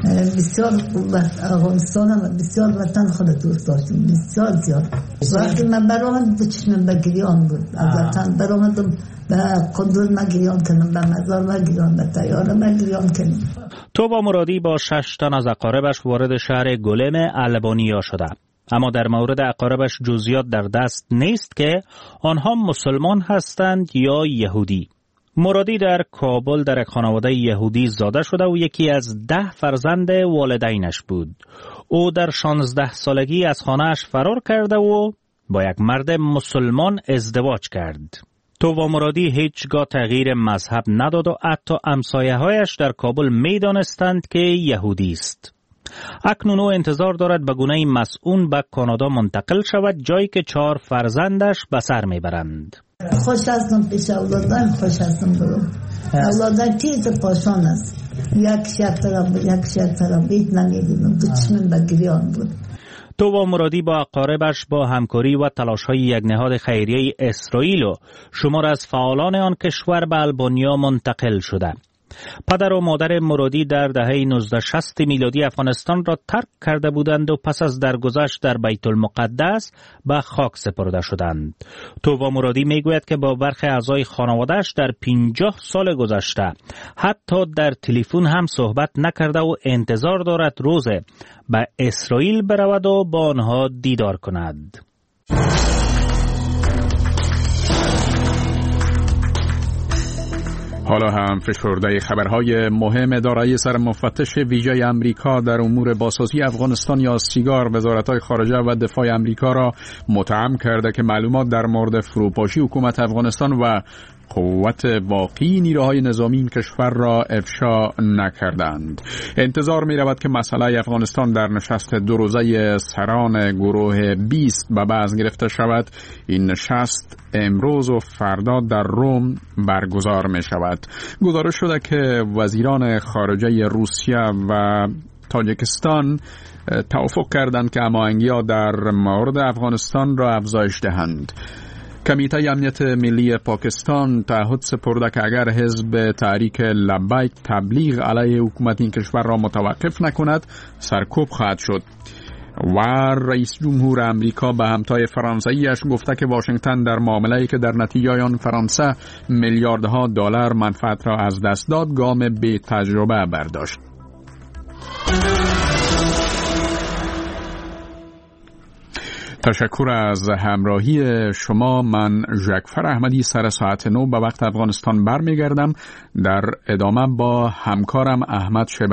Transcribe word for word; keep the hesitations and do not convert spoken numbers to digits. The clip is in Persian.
بسیار افغانستان هم بسیار وطن خود دوست داشتیم، بسیار زیاد. وقتی من برآمد به چشمم به گریان بود، از وطن برآمدم به قندوز من گریان کنم، به مزار من گریان، به طیاره من گریان کنم. توبا مرادی با شش تن از اقاربش وارد شهر گلم البانیا شده، اما در مورد اقاربش جزئیات در دست نیست که آنها مسلمان هستند یا یهودی. مرادی در کابل در یک خانواده یهودی زاده شده و یکی از ده فرزند والدینش بود. او در شانزده سالگی از خانه‌اش فرار کرده و با یک مرد مسلمان ازدواج کرد. توبا مرادی هیچگاه تغییر مذهب نداد و حتی همسایه‌هایش در کابل می‌دانستند که یهودی است. اکنون او انتظار دارد به گونه مسئول به کانادا منتقل شود، جایی که چهار فرزندش به سر میبرند. خوش هستم پیش اولادم، خوش هستم برو. اولادم تیز پاشان است. یک شک طرف یک شک طرف بیت نمیدونم، دو چشمم به گریان بود. توبا مرادی با اقاربش با همکاری و تلاش‌های یک نهاد خیریه اسرائیل و شمار از فعالان آن کشور به البانیا منتقل شده. پدر و مادر مرادی در دهه نوزده شصت میلادی افغانستان را ترک کرده بودند و پس از درگذشت در بیت المقدس به خاک سپرده شدند. توبا مرادی میگوید که با برخی اعضای خانواده‌اش در پنجاه سال گذشته حتی در تلفن هم صحبت نکرده و انتظار دارد روز به اسرائیل برود و با آنها دیدار کند. حالا هم فشرده خبرهای مهم دارای سر مفتش ویژه امریکا در امور بازسازی افغانستان یا سیگار وزارت‌های خارجه و دفاع امریکا را متهم کرده که معلومات در مورد فروپاشی حکومت افغانستان و قوت واقعی نیروهای نظامی این کشور را افشا نکردند. انتظار می رود که مسئله افغانستان در نشست دو روزه سران گروه بیست به بحث گرفته شود. این نشست امروز و فردا در روم برگزار می شود. گزارش شده که وزیران خارجه روسیه و تاجیکستان توافق کردند که هماهنگی‌ها در مورد افغانستان را افزایش دهند. کمیته امنیت ملی پاکستان تعهد سپرده که اگر حزب تحریک لبیک تبلیغ علیه حکومت این کشور را متوقف نکند سرکوب خواهد شد. و رئیس جمهور امریکا به همتای فرانسویش گفته که واشنگتن در معامله‌ای که در نتیجه آن فرانسه میلیاردها دلار منفعت را از دست داد گام بی تجربه برداشت. تشکر از همراهی شما. من ژکفر احمدی سر ساعت نو به وقت افغانستان برمیگردم. در ادامه با همکارم احمد شبه